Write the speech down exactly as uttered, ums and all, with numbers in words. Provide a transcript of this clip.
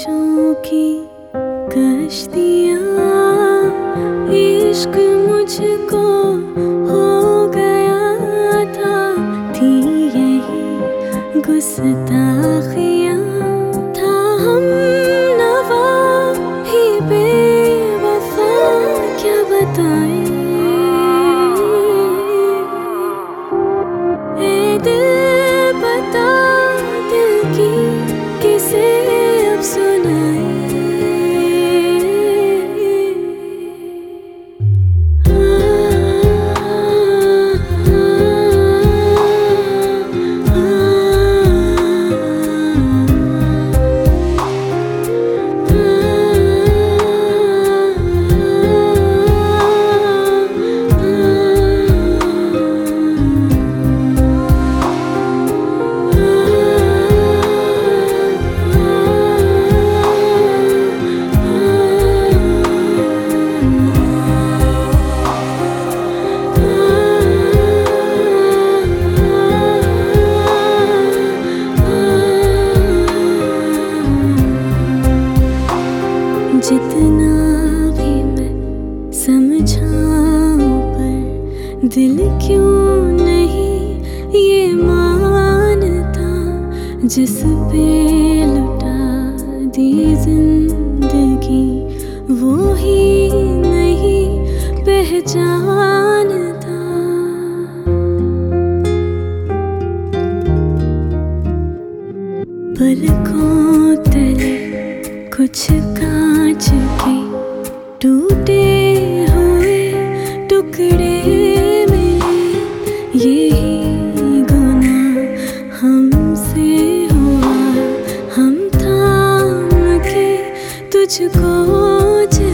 ख्वाहिशों की कश्तियाँ, इश्क मुझको हो गया था, थी यही गुस्ताखियाँ, था हम नवा ही बेवफा, क्या बताएं ए दिल, बता दिल की किसे अब सुनाए। जितना भी मैं समझाऊं पर दिल क्यों नहीं ये मानता, जिस पे लुटा दी जिंदगी वो ही नहीं पहचानता। पलकों तले कुछ कांच के टूटे हुए टुकड़े मिले, यही गुनाह हमसे हुआ, हम थाम के तुझको